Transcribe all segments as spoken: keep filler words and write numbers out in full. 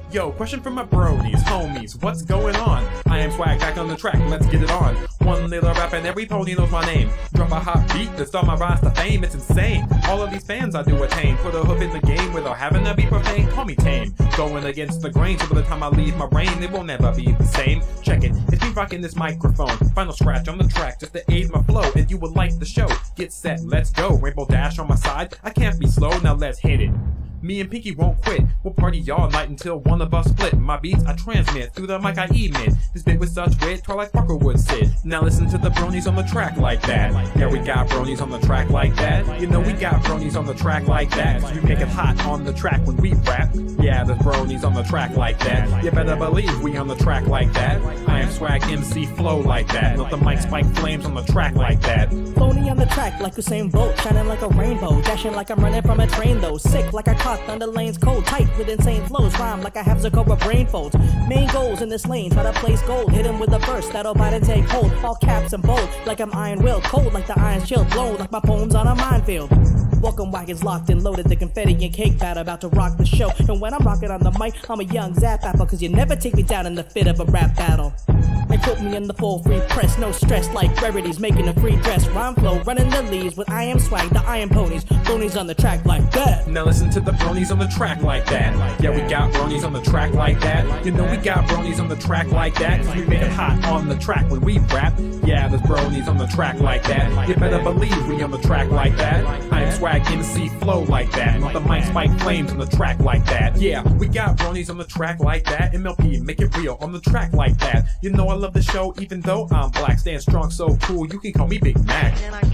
Yo, question from my bronies, homies, what's going on? I am Swag back on the track, let's get it on. One little rap and every pony knows my name. Drop a hot beat to start my rise to fame, it's insane. All of these fans I do attain. Put a hoof in the game without having to be profane. Call me tame, going against the grain. So by the time I leave my brain, it will never be the same. Check it, it's me rocking this microphone. Final scratch on the track just to aid my flow. And you will like the show. Get set, let's go. Rainbow Dash on my side, I can't be slow, now let's hit it. Me and Pinky won't quit, we'll party all night until one of us split. My beats I transmit, through the mic I emit. This bit with such wit, Twilight Parker would sit. Now listen to the bronies on the track like that. Yeah, we got bronies on the track like that. You know we got bronies on the track like that. So we make it hot on the track when we rap. Yeah, there's bronies on the track like that. You better believe we on the track like that. I am Swag M C flow like that. Let the mic spike flames on the track like that. Floating on the track like Usain Bolt, shining like a rainbow, dashing like I'm running from a train though. Sick like I caught thunder lanes cold, tight with insane flows, rhyme like I have Zakora brain folds. Main goals in this lane, try to place gold, hit him with a verse that'll bite and take hold. All caps and bold, like I'm Iron Will, cold like the iron's chill, blown like my poems on a minefield. Welcome wagons locked and loaded, the confetti and cake batter about to rock the show. And when I'm rocking on the mic, I'm a young Zap Apple, cause you never take me down in the fit of a rap battle. And put me in the full free press, no stress like rarities, making a free dress. Rhyme flow, running the leaves with I am Swag, the Iron Ponies. Bronies on the track like that. Now listen to the bronies on the track like that. Yeah, we got bronies on the track like that. You know we got bronies on the track like that. Cause we make it hot on the track when we rap. Yeah, there's bronies on the track like that. You better believe we on the track like that. I am Swag M C flow like that. Let the mic spike flames on the track like that. Yeah, we got bronies on the track like that. M L P, make it real on the track like that. You know I love the show even though I'm black. Stand strong, so cool, you can call me Big Mac.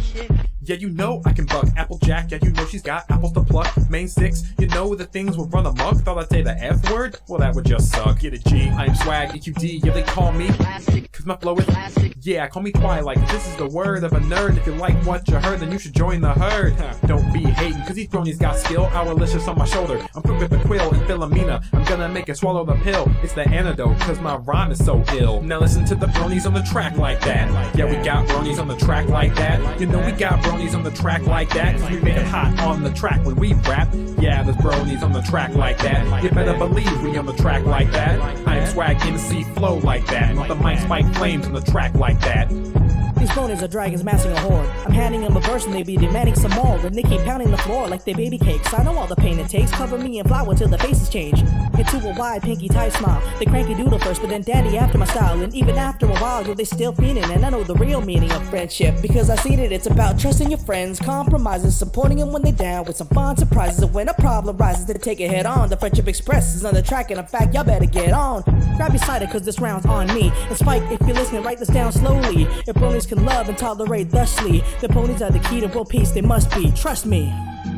Yeah, you know I can buck Applejack. Yeah, you know she's got apples to pluck. Main six, you know the things will run amok. Thought I'd say the F word? Well, that would just suck. Get it, G. I am Swag, E Q D. Yeah, they call me Classic, cause my flow is classic. Yeah, call me Twilight, cause this is the word of a nerd. If you like what you heard, then you should join the herd. Don't be hating, cause these bronies got skill. Hourlicious on my shoulder. I'm quick with the quill and Philomena. I'm gonna make it swallow the pill. It's the antidote, cause my rhyme is so ill. Now listen to the bronies on the track like that. Yeah, we got bronies on the track like that. You know we got bronies on the track like that. Cause we make it hot on the track when we rap. Yeah, there's bronies on the track like that. You better believe we on the track like that. I am Swag M C flow like that. Let the mic spike flames on the track like that. These bronies are dragons massing a horde. I'm handing them a verse and they be demanding some more. But they keep pounding the floor like they baby cakes. I know all the pain it takes. Cover me in flour till the faces change into a wide pinky tight smile. They cranky doodle first, but then dandy after my style. And even after a while, yo, they still fiending. And I know the real meaning of friendship, because I seen it. It's about trusting your friends, compromising, supporting them when they're down, with some fun surprises. And when a problem rises, they take it head on. The Friendship Express is on the track, and in fact, y'all better get on. Grab your cider, cause this round's on me. And Spike, if you're listening, write this down slowly. If bronies can love and tolerate thusly, the ponies are the key to world peace, they must be, trust me.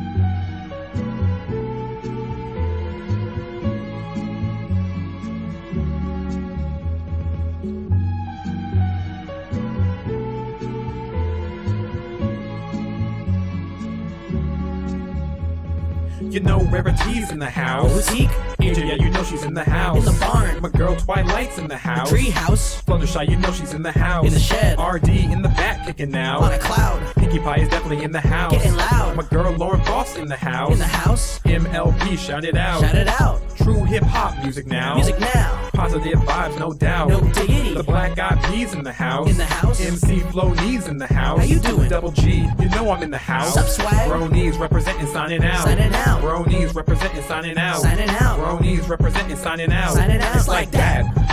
You know Rarity's in the house. Boutique? Angel, yeah, you know she's in the house. In the barn. My girl Twilight's in the house. Tree house. Fluttershy, you know she's in the house. In the shed. R D in the back kicking out. On a cloud. Pinkie Pie is definitely in the house. Getting loud. My girl Lauren Boss in the house. In the house. M L P, shout it out. Shout it out. True hip hop music now. Music now. Positive vibes, no doubt. No diggity. The Black Eyed Peas in the house. In the house. M C Flow Knees in the house. How you doing? Double G, you know I'm in the house. Sup, Swag? Bronies representing, signing out. Signing out. Bronies representing, signing out. Signing out. Bronies representing, signing out. Signing out. It's like that.